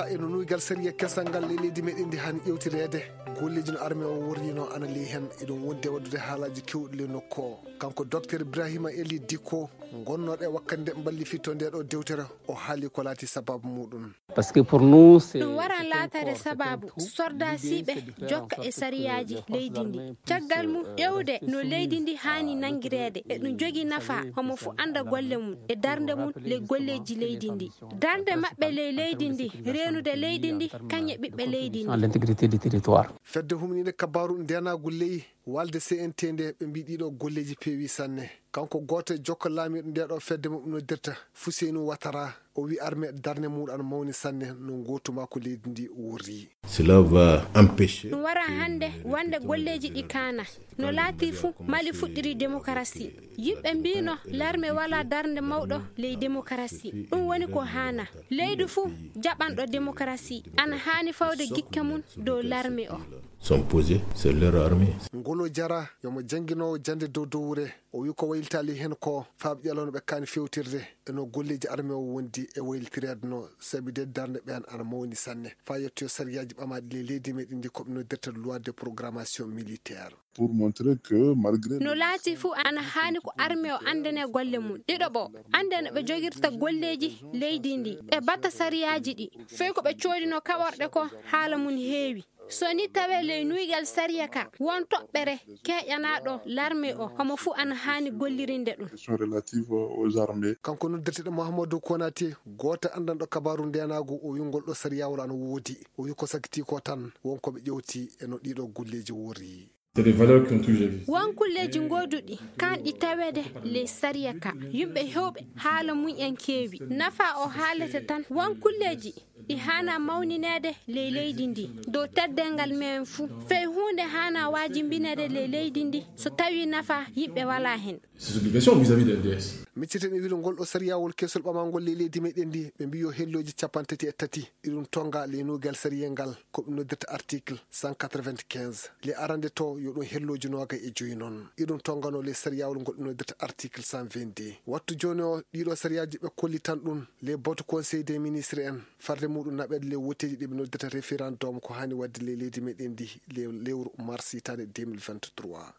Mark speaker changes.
Speaker 1: eno nuygal sariya kesal ngal leydi meɗen ndi hani ƴewtirede golleji no armée o worrino ana li hen eɗon wonde waddude haalaji kewɗi le nokku o kanko docteur Ibrahima Eli Dicko gonnoɗo e wakkande balli fitto nde ɗo dewtere o haali ko laati sababu muɗum.
Speaker 2: Parce que pour nous c'est
Speaker 3: ɗum waran laatare sababu sordasiɓe jokka e sariyaji leydi ndi caggal mum ƴewde no leydi ndi hani nangirede e ɗum jogui nafa homo fu anda golle mum e darde mum le golleji leydi ndi darde mabɓe ley leydi ndi renude leydi ndi kañe ɓiɓɓe leydi ndi
Speaker 2: l'intégrité du territoire.
Speaker 1: fedde humnide kabaru ndenagol ley walde CNT nde ɓe mbi ɗiɗo golleji peewi sanne kanko goto e jokka laamiɗo ndeɗo fedde mum noddirta Fousseynou Ouattara o wi armée darne muɗum ana mawni sanne no gotuma ko leydi ndi wurri.
Speaker 4: Cela va empêcher
Speaker 3: ɗum wara hande wande golleji ɗi kana no laati fuu Mali fuɗɗiri démocratie yimɓe mbino l'armée wala darde mawɗo ley démocratie ɗum woni ko hana leydi fuu jaɓanɗo démocratie ana hani fawde gikke mum dow l'armée o
Speaker 4: sont posés sur leur armée.
Speaker 1: Ngolo Jara yomo jangguinowo jande dow dowre o wi ko waylitali hen ko faaɓe ƴalono ɓe kani fewtirde eno golleji armée o wondi e wayltirede no sabi de darde ɓen ana mawni sanne fa yettoyo sariyaji ɓamaɗi le leydi meɗen ndi koɓe noddirta loi de programmation militaire.
Speaker 5: Pour montrer que malgré
Speaker 3: no laati fuu ana hani ko armée o andane golle mum ɗiɗoɓo andene ɓe jogirta golleji leydi ndi ɓe batta sariyaji ɗi fey ko ɓe coodino kaɓorɗe ko haala mum heewi so ni tawe ley nuygal sariya ka won toɓɓere keƴanaɗo l'armée o homo fu ana hani gollirinde ɗum
Speaker 5: relative aux armées.
Speaker 1: kanko noddirteɗo Mahamadou Konate goto andanɗo kabaru ndenago o wi ngol ɗo sariyawol ana woodi o wi ko sakiti ko tan wonkoɓe ƴewti eno ɗiɗo golleji worri.
Speaker 3: won kulleji goduɗi kanɗi tawede ley sariya ka yimɓe hewɓe haala mum en keewi nafa o haalete tan won kulleji ɗi hana mawninede ley leydi ndi dow teddengal men fuu fey hunde hana wajimbinede ley leydi ndi so tawi nafa yimɓe wala hen.
Speaker 1: micciten e wiide ngol ɗo sariyawol kesol ɓamangol ley leydi meɗen ndi ɓe mbi yo helloji 33 iɗum tonga ley nugal sariya ngal ko ɗum noddirta article 195 le arande to yo ɗum helloji noga e joyi noon iɗum tongano ley sariyawol ngol ɗum noddirta article 122 wattu joni o ɗiɗo sariyaji ɓe kolli tan ɗum les boto conseil des ministres en farde muɗum naɓede le woteji ɗiɓe noddirta référendum ko hani wadde ley leydi meɗen ndi le lewru mars hitande 2023